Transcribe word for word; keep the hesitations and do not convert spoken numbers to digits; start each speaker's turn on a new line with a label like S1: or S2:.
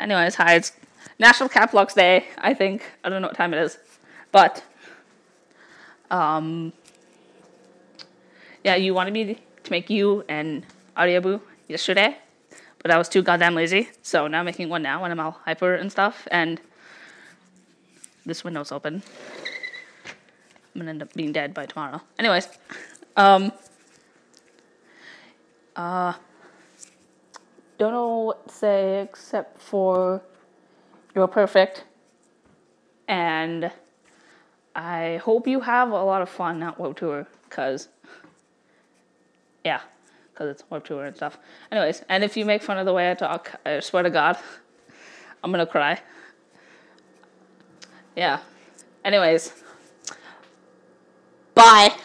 S1: anyways, hi, it's National Cap Locks Day, I think. I don't know what time it is. But, um, yeah, you wanted me to make you an audiobook yesterday, but I was too goddamn lazy, so now I'm making one now when I'm all hyper and stuff, and this window's open. I'm gonna end up being dead by tomorrow. Anyways, um, uh, don't know what to say except for you're perfect, and I hope you have a lot of fun at Warped Tour, because, yeah, because it's Warped Tour and stuff. Anyways, and if you make fun of the way I talk, I swear to God, I'm gonna cry. Yeah. Anyways, bye.